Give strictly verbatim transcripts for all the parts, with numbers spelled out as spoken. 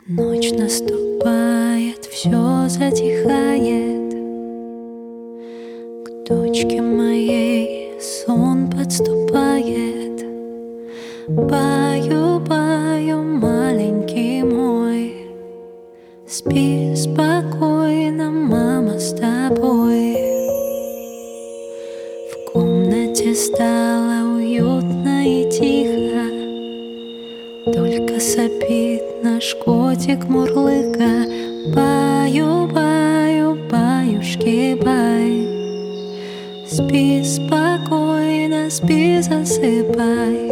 Ночь наступает, все затихает. К точке моей сон подступает. Баю, баю, маленький мой, спи спокойно, мама с тобой. В комнате стало уютно и тихо, только сопит наш котик Мурлыка. Баю, баю, баюшки, бай, спи спокойно, спи, засыпай.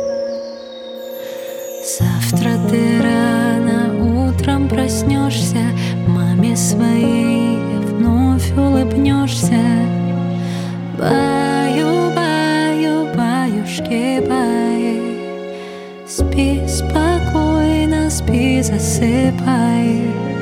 Завтра ты рано утром проснешься, маме своей вновь улыбнешься. Баю, баю, баюшки, бай, спи спокойно, спи, засыпай.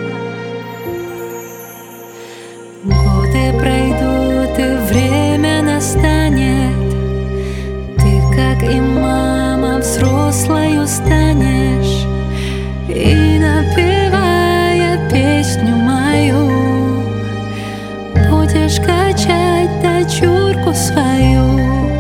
Годы пройдут и время настанет, ты, как и мама, взрослою станешь. И, напевая песню мою, будешь качать дочурку свою.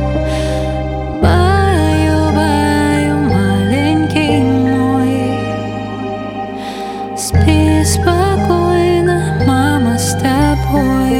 Баю, баю, маленький мой, спи спокойно, мама с тобой.